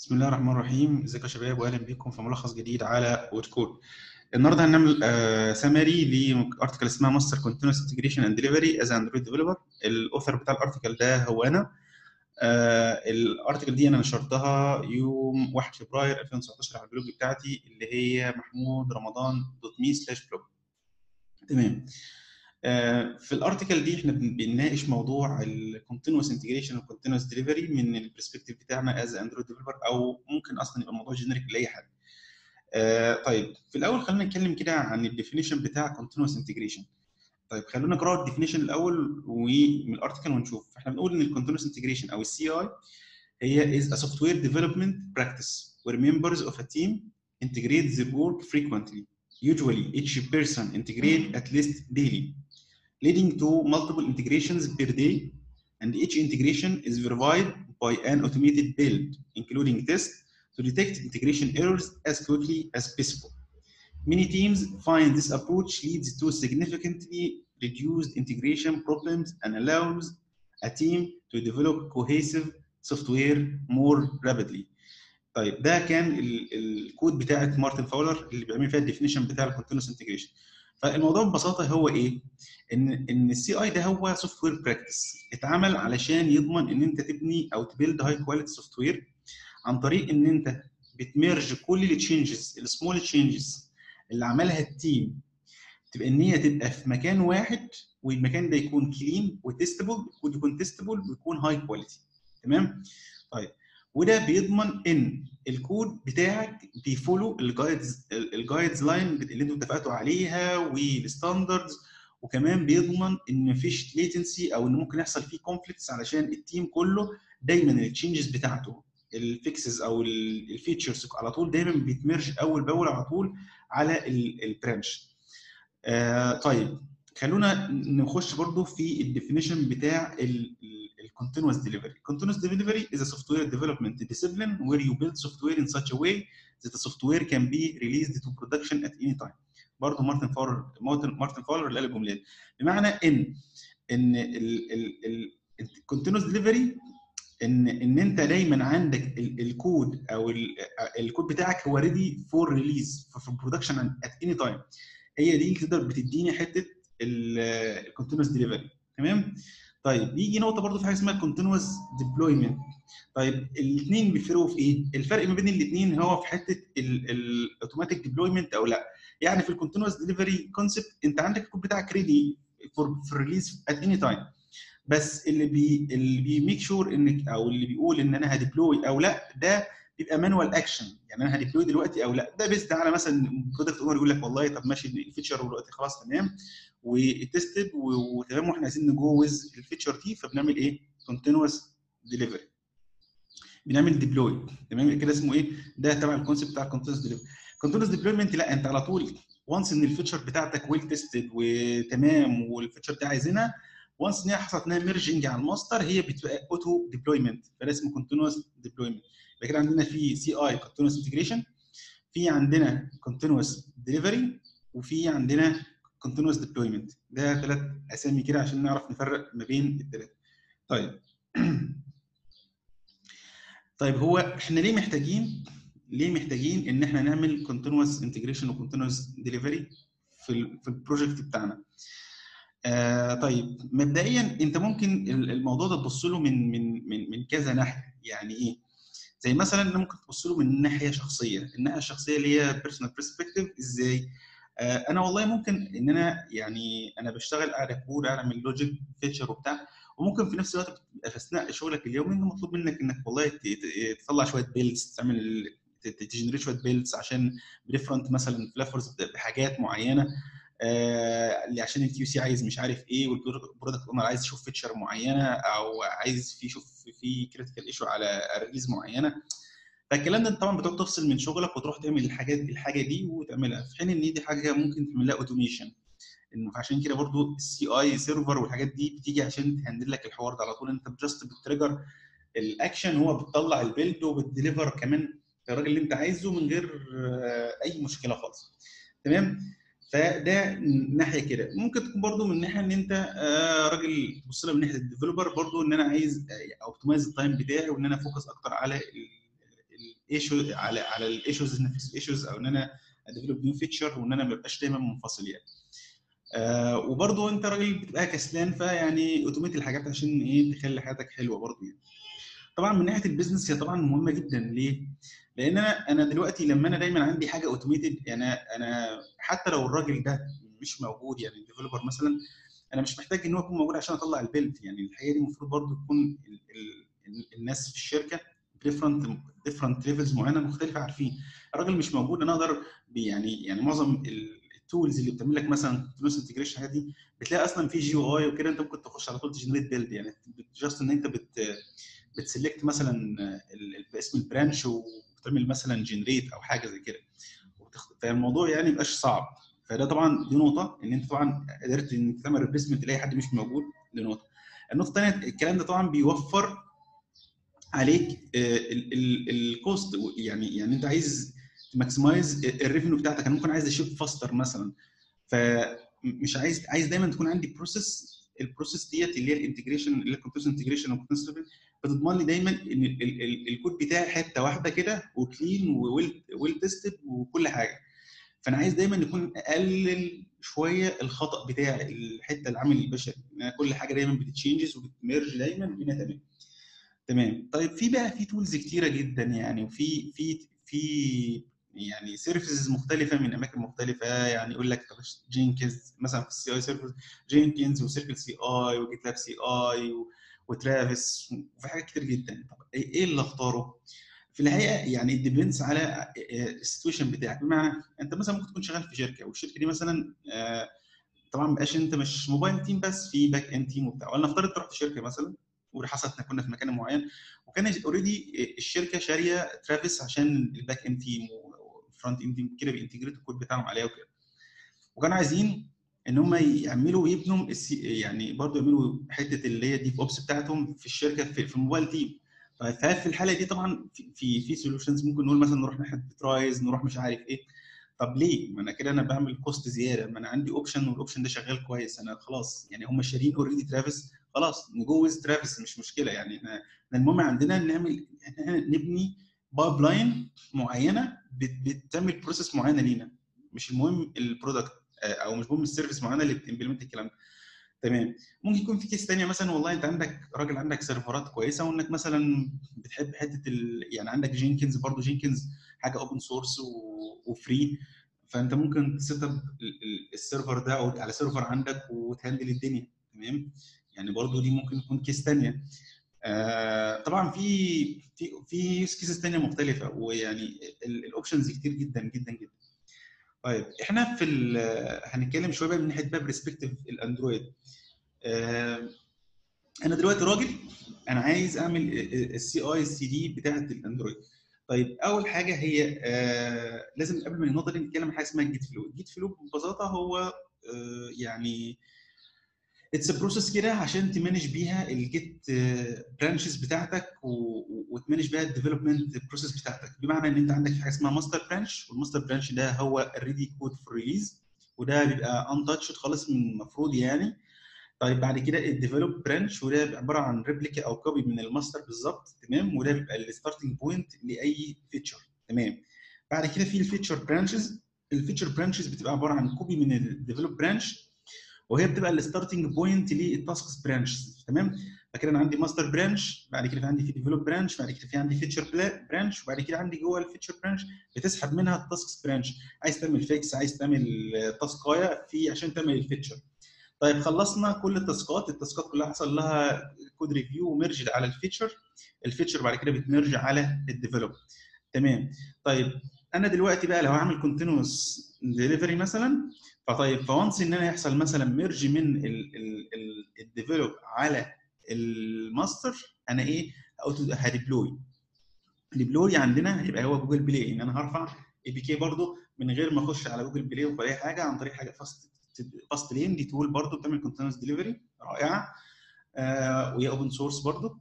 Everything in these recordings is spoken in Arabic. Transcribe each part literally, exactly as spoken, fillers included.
بسم الله الرحمن الرحيم. ازيكم يا شباب واهلا بيكم في ملخص جديد على وود كود. النهارده هنعمل سمري لارتكل اسمها ماستر كونتينوس انتجريشن اند ديليفري از اندرويد ديفلوبر. الاوثر بتاع الارتكل ده هو انا. آه الارتكل دي انا نشرتها يوم واحد فبراير ألفين وتسعتاشر على البلوج بتاعتي اللي هي محمود رمضان دوت مي سلاش بلوج. تمام. آه في الارتكل دي احنا بنناقش موضوع الكونتينوس انتجريشن والكونتينوس ديليفري من البرسبكتيف بتاعنا از اندرويد ديفلوبر، او ممكن اصلا يبقى الموضوع جينيريك لاي حد. آه طيب في الاول خلينا نتكلم كده عن الديفينيشن بتاع كونتينوس انتجريشن. طيب خلونا نقرا الديفينيشن الاول ومن الارتكل ونشوف. احنا بنقول ان الكونتينوس انتجريشن او السي اي هي is a software development practice where members of a team integrate their work frequently. Usually each person integrate at least daily, leading to multiple integrations per day, and each integration is verified by an automated build, including tests to detect integration errors as quickly as possible. Many teams find this approach leads to significantly reduced integration problems and allows a team to develop cohesive software more rapidly. طيب ده كان الكود بتاعت مارتن فاولر اللي بيعمل فيها الديفينيشن بتاع الكونتينوس انتجريشن. فالموضوع ببساطه هو ايه؟ ان ان السي اي ده هو سوفت وير براكتس اتعمل علشان يضمن ان انت تبني او تبيلد هاي كواليتي سوفت وير عن طريق ان انت بتميرج كل التشينجز السمول تشينجز اللي عملها التيم، تبقى ان هي تبقى في مكان واحد، والمكان ده يكون كلين وتستبل، الكود يكون تستبل ويكون هاي كواليتي. تمام؟ طيب وده بيضمن ان الكود بتاعك بيفولو الجايدز الجايدز لاين اللي انتوا اتفقتوا عليها والستاندردز، وكمان بيضمن ان مفيش ليتنسي او ان ممكن يحصل فيه كونفليكتس علشان التيم كله دايما التشينجز بتاعته الفيكسز او الفيتشرز على طول دايما بيتمرج اول باول على طول على البرانش. آه طيب خلونا نخش برضو في الديفينيشن بتاع الكونتينوس ديليفري. Continuous delivery is a software development discipline where you build software in such a way that the software can be released to production at any time. برضو مارتن فاولر مارتن فاولر اللي قال الجمله دي، بمعنى ان ان الكونتينوس ديليفري ان ان انت دايما عندك الكود او الكود بتاعك هو ريدي فور ريليز في برودكشن ات اني تايم. هي دي اللي تقدر بتديني حته الكونتينوس ديليفري. تمام. طيب يجي نقطه برضو في حاجه اسمها الكونتينوس ديبلويمنت. طيب الاثنين بيفرقوا في ايه؟ الفرق ما بين الاثنين هو في حته الاوتوماتيك ديبلويمنت او لا. يعني في الكونتينوس ديليفري كونسبت انت عندك الكود بتاعك ريدي فور ريليز ات اني تايم، بس اللي بي اللي بيميك شور انك او اللي بيقول ان انا هديبلوي او لا ده بيبقى مانوال اكشن. يعني انا هديبلوي دلوقتي او لا، ده بيست على مثلا برودكت اونر يقول لك والله طب ماشي الفيتشر دلوقتي خلاص تمام وتستد وتمام واحنا عايزين نجوز الفيتشر دي، فبنعمل ايه؟ كونتينوس ديليفري، بنعمل ديبلوي. تمام كده اسمه ايه؟ ده تبع الكونسيبت بتاع الكونتينوس ديليفري. كونتينوس ديبلويمنت لا، انت على طول وانس ان الفيتشر بتاعتك ويل تيستد وتمام والفيتشر دي عايزينها، وانس ان هي حصلت انها ميرجنج على الماستر هي بتبقى اوتو ديبلويمنت، فده اسمه كونتينوس ديبلويمنت. يبقى كده عندنا في سي اي كونتينوس انتجريشن، في عندنا كونتينوس ديليفري، وفي عندنا كونتينوس ديبلويمنت. ده ثلاث اسامي كده عشان نعرف نفرق ما بين الثلاثه. طيب طيب هو احنا ليه محتاجين ليه محتاجين ان احنا نعمل كونتينوس انتجريشن وكونتينوس ديليفري في في البروجكت بتاعنا؟ آه طيب مبدئيا انت ممكن الموضوع ده تبص له من من من من كذا ناحيه. يعني ايه؟ زي مثلا ممكن تبص له من ناحيه شخصيه، الناحيه الشخصيه اللي هي بيرسونال برسبكتيف. ازاي؟ آه انا والله ممكن ان انا يعني انا بشتغل قاعد كود اعمل لوجيك فيتشر وبتاع، وممكن في نفس الوقت في اثناء شغلك اليومي انه مطلوب منك انك والله تطلع شويه بيلدز، تعمل تجنريت شويه بيلدز عشان بريفرنت مثلا فلافرز بحاجات معينه، آه اللي عشان الكيو سي عايز مش عارف ايه، والبرودكت اونر عايز يشوف فيتشر معينه او عايز في يشوف في كريتيكال ايشو على ريليز معينه. فالكلام ده طبعا بتقعد تفصل من شغلك وتروح تعمل الحاجات الحاجه دي وتعملها، في حين ان دي حاجه ممكن تعمل لها اوتوميشن. انه عشان كده برضو السي اي سيرفر والحاجات دي بتيجي عشان تهندل لك الحوار ده على طول. انت جاست بتريجر الاكشن، هو بتطلع البيلد وبتديليفر كمان الراجل اللي انت عايزه من غير اي مشكله خالص. تمام. فده ناحيه كده. ممكن تكون برضو من ناحيه ان انت راجل تبص لها من ناحيه الديفلوبر برضو، ان انا عايز اوبتمايز التايم بتاعي وان انا فوكس اكتر على ايشو على على الايشوز نفس الايشوز، او ان انا اديفلوب نيو فيتشر، وان انا ما ابقاش دايما منفصل يعني. آه وبرضه انت راجل بتبقى كسلان، فيعني اوتوميت الحاجات عشان ايه تخلي حياتك حلوه برضه يعني. طبعا من ناحيه البيزنس هي طبعا مهمه جدا. ليه؟ لان انا انا دلوقتي لما انا دايما عندي حاجه اوتوميتد، يعني انا حتى لو الراجل ده مش موجود، يعني الديفلوبر مثلا، انا مش محتاج ان هو يكون موجود عشان اطلع البيلد. يعني الحقيقه دي المفروض برضو تكون ال ال الناس في الشركه ديفرنت ديفرنت ليفلز معينه مختلفه عارفين. الراجل مش موجود، انا اقدر يعني يعني معظم التولز اللي بتعمل لك مثلا كونتينوس انتجريشن الحاجات دي بتلاقي اصلا في جي او اي وكده، انت ممكن تخش على طول تجنريت بيلد. يعني جاست ان انت بت بتسلكت مثلا اسم البرانش وبتعمل مثلا جنريت او حاجه زي كده، فالموضوع يعني مبقاش صعب. فده طبعا دي نقطه، ان انت طبعا قدرت ان انت تعمل ريبليسمنت لاي حد مش موجود. دي نقطه. النقطه الثانيه، الكلام ده طبعا بيوفر عليك الكوست. يعني يعني انت عايز تماكسمايز الريفينيو بتاعتك. انا ممكن عايز اشيب فاستر مثلا، فمش عايز عايز دايما تكون عندي بروسيس. البروسيس ديت اللي هي الانتجريشن، اللي هي الكونتينوس انتجريشن والكونتينوس بتضمن لي دايما ان الكود بتاعي حته واحده كده وكلين وويل تيستد وكل حاجه. فانا عايز دايما يكون اقلل شويه الخطا بتاع الحته العامل البشري، ان كل حاجه دايما بتتشينجز وبتمرج دايما بينا. تمام تمام. طيب في بقى في تولز كتيره جدا يعني، وفي في في يعني سيرفيسز مختلفه من اماكن مختلفه. يعني يقول لك جينكنز مثلا في السي اي سيرفيس، جينكنز وسيركل سي اي وجيت لاب سي اي وترافيس وفي حاجات كتير جدا. طب ايه اللي اختاره؟ في الحقيقه يعني الديبندس على السيتويشن بتاعك. بمعنى انت مثلا ممكن تكون شغال في شركه، والشركه دي مثلا طبعا ما بقاش انت مش موبايل تيم بس، في باك اند تيم وبتاع. ولا نفترض رحت شركه مثلا وحصلت كنا في مكان معين، وكان اوريدي الشركه شاريه ترافيس عشان الباك اند تيم والفرونت اند تيم كده بينتجريتوا الكود بتاعهم عليها وكده. وكانوا عايزين ان هم يعملوا ويبنوا يعني برضه يعملوا حته اللي هي ديف اوبس بتاعتهم في الشركه في, في الموبايل تيم. ففي الحاله دي طبعا في في سوليوشنز ممكن نقول مثلا نروح ناحيه ترايز، نروح مش عارف ايه. طب ليه؟ ما انا كده انا بعمل كوست زياده. ما انا عندي اوبشن والاوبشن ده شغال كويس. انا خلاص يعني هم شارين اوريدي ترافيس، خلاص نجوز ترافيس مش مشكله. يعني احنا المهم عندنا نعمل احنا نبني بايب لاين معينه بتعمل بروسيس معينه لينا. مش المهم البرودكت او مش مهم السيرفيس معينه اللي بتمبلمنت الكلام ده. تمام. ممكن يكون في كيس ثانيه مثلا، والله انت عندك راجل عندك سيرفرات كويسه، وانك مثلا بتحب حته ال... يعني عندك جينكنز. برضه جينكنز حاجه اوبن سورس وفري، فانت ممكن تسيت اب السيرفر ده او على سيرفر عندك وتهندل الدنيا. تمام. يعني برضه دي ممكن تكون كيس ثانيه. آه طبعا في في في يوز كيسز ثانيه مختلفه، ويعني الاوبشنز كتير جدا جدا جدا. طيب احنا في هنتكلم شويه بقى من ناحيه بقى برسبكتيف الاندرويد. آه انا دلوقتي راجل انا عايز اعمل السي اي السي دي بتاعه الاندرويد. طيب اول حاجه هي آه لازم قبل ما النقطه دي نتكلم عن حاجه اسمها الجيت فلو. الجيت فلو ببساطه هو آه يعني اتس بروسيس كده عشان تمانج بيها الجيت برانشز بتاعتك وتمانج بيها الديفلوبمنت بروسيس بتاعتك. بمعنى ان انت عندك حاجه اسمها ماستر برانش، والماستر برانش ده هو الريدي كود فور ريليز، وده بيبقى انتاتشد خالص من المفروض يعني. طيب بعد كده الديفلوب برانش، وده عباره عن ريبليكا او كوبي من الماستر بالظبط. تمام. وده بيبقى الستارتنج بوينت لاي فيتشر. تمام. بعد كده في الفيتشر برانشز. الفيتشر برانشز بتبقى عباره عن كوبي من الديفلوب برانش، وهي بتبقى الستارتنج بوينت للتاسكس برانش. تمام. فكده انا عندي ماستر برانش، بعد كده في عندي في ديفلوب برانش، بعد كده في عندي فيتشر برانش، وبعد كده عندي جوه الفيتشر برانش بتسحب منها التاسكس برانش. عايز تعمل فيكس، عايز تعمل تاسكايه في عشان تعمل الفيتشر. طيب خلصنا كل التاسكات. التاسكات كلها حصل لها كود ريفيو وميرج على الفيتشر. الفيتشر بعد كده بتمرج على الديفلوب. تمام. طيب انا دلوقتي بقى لو هعمل كونتينوس ديليفري مثلا، فطيب فوانس ان انا يحصل مثلا ميرج من الديفلوب على الماستر، انا ايه هديبلوي. ديبلوي عندنا هيبقى هو جوجل بلاي، ان انا هرفع اي بي كي برضو من غير ما اخش على جوجل بلاي ولا اي حاجه، عن طريق حاجه فاست فاست لين. دي تول برضو بتعمل كونتينوس ديليفري رائعه، آه وهي اوبن سورس برضو.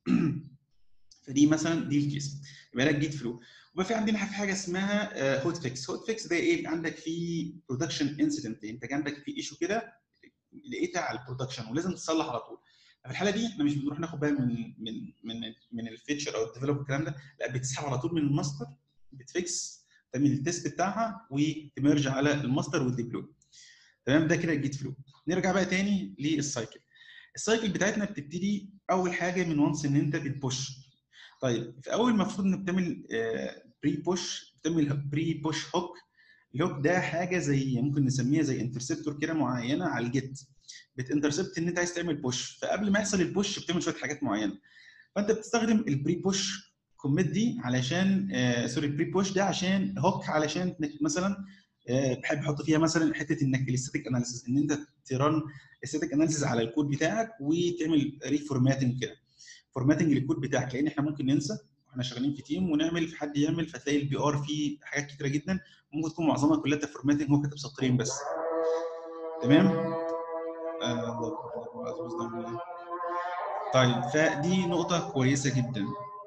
فدي مثلا دي الكيس. يبقى لك جيت فلو. وبقى في عندنا في حاجه اسمها هوت فيكس. هوت فيكس ده ايه؟ عندك في برودكشن انسيدنت، انت عندك في ايشو كده لقيتها على البرودكشن ولازم تصلح على طول. في الحاله دي احنا مش بنروح ناخد بقى من من من من الفيتشر او الديفلوب الكلام ده، لا بتسحب على طول من الماستر، بتفيكس تعمل التيست بتاعها وتمرج على الماستر والديبلوي. تمام، ده كده الجيت فلو. نرجع بقى تاني للسايكل. السايكل بتاعتنا بتبتدي اول حاجه من وانس ان انت بتبوش. طيب في اول المفروض انك بتعمل بري بوش، بتعمل بري بوش هوك. الهوك ده حاجه زي ممكن نسميها زي انترسبتور كده معينه على الجيت، بتانترسبت ان انت عايز تعمل بوش، فقبل ما يحصل البوش بتعمل شويه حاجات معينه. فانت بتستخدم البري بوش كوميت دي علشان آه سوري البري بوش ده عشان هوك، علشان مثلا آه بحب احط فيها مثلا حته انك الاستاتيك اناليسيس، ان انت ترن استاتيك اناليسيس على الكود بتاعك وتعمل ريفورماتنج كده، فورماتنج للكود بتاعك، لان احنا ممكن ننسى واحنا شغالين في تيم ونعمل في حد يعمل، فتلاقي البي ار فيه حاجات كتيره جدا ممكن تكون معظمها كلها فورماتنج هو كاتب سطرين بس. تمام. آه الله اكبر. طيب فدي نقطه كويسه جدا.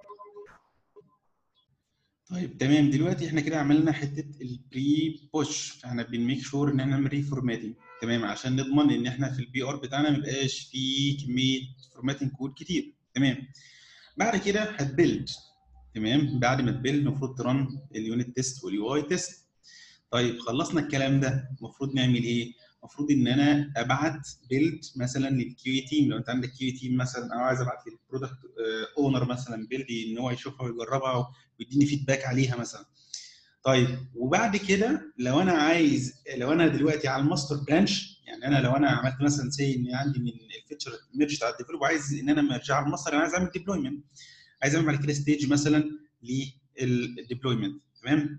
طيب تمام، دلوقتي احنا كده عملنا حته البري بوش، فاحنا بنميك شور ان احنا نعمل ريفورماتنج، تمام، عشان نضمن ان احنا في البي ار بتاعنا ما يبقاش فيه كميه فورماتنج كود كتير. تمام. بعد كده هتبيلد. تمام، بعد ما تبيلد المفروض ترن اليونت تيست واليو اي تيست. طيب خلصنا الكلام ده، المفروض نعمل ايه؟ المفروض ان انا ابعت بيلد مثلا للكيو اي تيم، لو انت عندك كيو اي تيم مثلا، او عايز ابعت للبرودكت اونر مثلا بيلد ان هو يشوفها ويجربها ويديني فيدباك عليها مثلا. طيب وبعد كده لو انا عايز، لو انا دلوقتي على الماستر برانش، يعني انا لو انا عملت مثلا سي ان عندي من الفيتشر ميرج بتاع الديفلوب وعايز ان انا مرجع على الماستر، انا عايز اعمل ديبلويمنت، عايز اعمل بعد كده ستيج مثلا للديبلويمنت. تمام.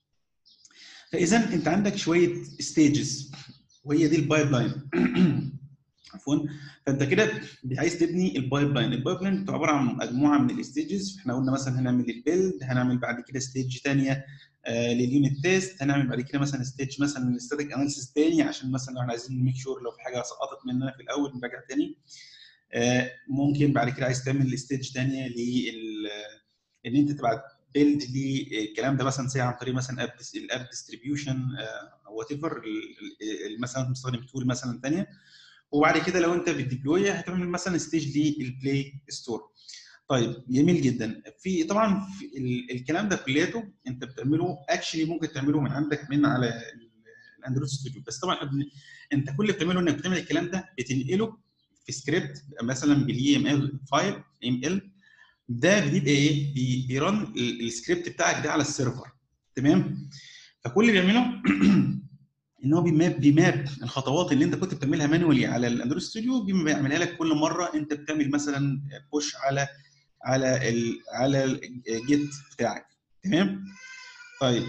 فاذا انت عندك شويه ستيجز وهي دي البايب لاين. عفوا. فانت كده عايز تبني البايب لاين، البايب لاين بتبقى عباره عن مجموعه من الستيجز. احنا قلنا مثلا هنعمل البيلد، هنعمل بعد كده ستيج ثانيه آه لليونت تيست، هنعمل بعد كده مثلا ستيج مثلا للستاتيك اناليسيس ثاني، عشان مثلا لو احنا عايزين نميك شور لو في حاجه سقطت مننا في الاول نراجع ثاني. آه ممكن بعد كده عايز تعمل ستيج ثانيه لل ان انت تبعت بيلد للكلام ده مثلا زي عن طريق مثلا اب الاب ديستريبيوشن او وات ايفر، مثلا مستخدم تول مثلا ثانيه. وبعد كده لو انت بتديبلوي هتعمل مثلا ستيج للبلاي ستور. طيب جميل جدا. في طبعا في الكلام ده كلياته انت بتعمله اكشلي ممكن تعمله من عندك من على الاندرويد ستوديو، بس طبعا انت كل اللي بتعمله انك بتعمل الكلام ده بتنقله في سكريبت مثلا بالاي ام ال فايل ام ال، ده بيبقى ايه؟ بيرن السكريبت بتاعك ده على السيرفر. تمام. فكل اللي بيعمله ان هو بيماب بيماب الخطوات اللي انت كنت بتعملها مانوالي على الاندرويد ستوديو، بيعملها لك كل مره انت بتعمل مثلا بوش على على ال على الجيت بتاعك. تمام. طيب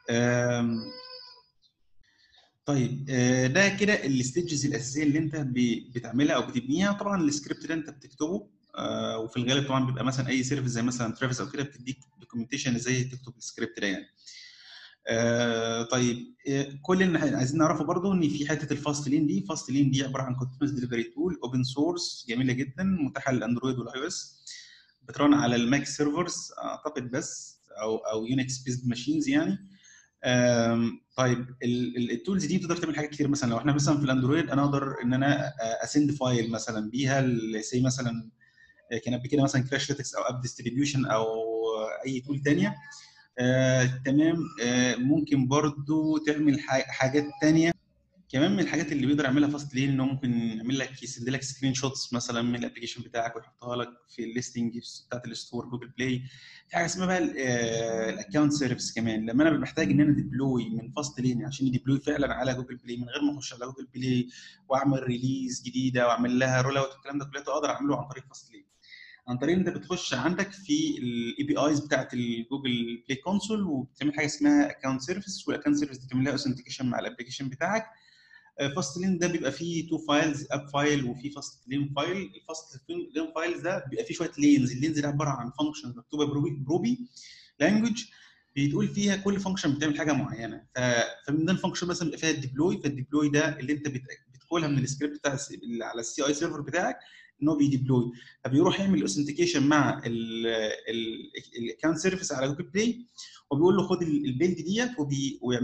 طيب ده كده الستيجز الاساسيه اللي انت بتعملها او بتبنيها. طبعا السكريبت ده انت بتكتبه، وفي الغالب طبعا بيبقى مثلا اي سيرفيس زي مثلا ترافيس او كده بتديك دوكيومنتيشن ازاي تكتب السكريبت ده يعني. آه طيب كل اللي عايزين نعرفه برضو ان في حته الفاست لين دي، فاست لين دي عباره عن كونتينوس ديليفري تول اوبن سورس جميله جدا، متاحه للاندرويد والاي او اس، بترن على الماك سيرفرز اعتقد بس، او او يونكس بيزد ماشينز يعني. طيب التولز دي تقدر تعمل حاجات كتير. مثلا لو احنا مثلا في الاندرويد انا اقدر ان انا اسند فايل مثلا بيها زي مثلا كان قبل كده مثلا كراش ليتكس او اب ديستريبيوشن او اي تول ثانيه. آه، تمام. آه، ممكن برضو تعمل حاجات ثانيه كمان. من الحاجات اللي بيقدر يعملها فاست لين انه ممكن يعمل لك يسند لك سكرين شوتس مثلا من الابلكيشن بتاعك ويحطها لك في الليستنج بتاعت الستور جوجل بلاي. في حاجه اسمها بقى الاكونت سيرفيس كمان، لما انا محتاج ان انا ديبلوي من فاست لين عشان يديبلوي فعلا على جوجل بلاي من غير ما اخش على جوجل بلاي واعمل ريليز جديده واعمل لها رول اوت والكلام ده كله، اقدر اعمله عن طريق فاست لين. عن طريق انت بتخش عندك في الاي بي ايز بتاعت الجوجل بلاي كونسول وبتعمل حاجه اسمها اكونت سيرفيس، والاكونت سيرفيس دي بتعمل لها اوثنتيكيشن مع الابلكيشن بتاعك. فاست لين ده بيبقى فيه تو فايلز، اب فايل وفي فاست لين فايل. الفاست لين فايلز ده بيبقى فيه شويه لينز، اللينز ده عباره عن فانكشن مكتوبه بروبي بروبي لانجوج، بتقول فيها كل فانكشن بتعمل حاجه معينه. فمن ضمن الفانكشن مثلا بيبقى فيها الديبلوي، فالديبلوي ده اللي انت بتقولها من السكريبت بتاع اللي على السي اي سيرفر بتاعك ان هو بيديبلوي، فبيروح يعمل اوثنتيكيشن مع الاكونت سيرفيس على جوجل بلاي وبيقول له خد البيلد ديت ويعملها،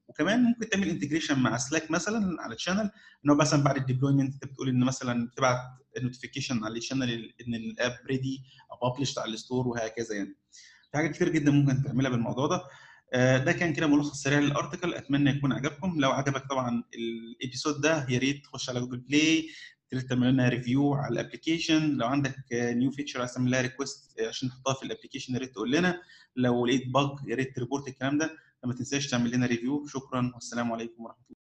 وكمان ممكن تعمل انتجريشن مع سلاك مثلا على الشانل، ان هو مثلا بعد الديبلويمنت انت بتقول ان مثلا بتبعت نوتيفيكيشن على الشانل ان الاب ريدي او ببلشت على الستور وهكذا. يعني في حاجات كتير جدا ممكن تعملها بالموضوع ده. ده كان كده ملخص سريع للارتكل، اتمنى يكون عجبكم. لو عجبك طبعا الابيسود ده يا ريت تخش على جوجل بلاي تعمل لنا ريفيو على الابلكيشن. لو عندك نيو فيتشر عايز تعمل لها ريكوست عشان نحطها في الابلكيشن يا ريت تقول لنا. لو لقيت باج يا ريت تريبورت الكلام ده. ما تنساش تعمل لنا ريفيو. شكرا والسلام عليكم ورحمه الله.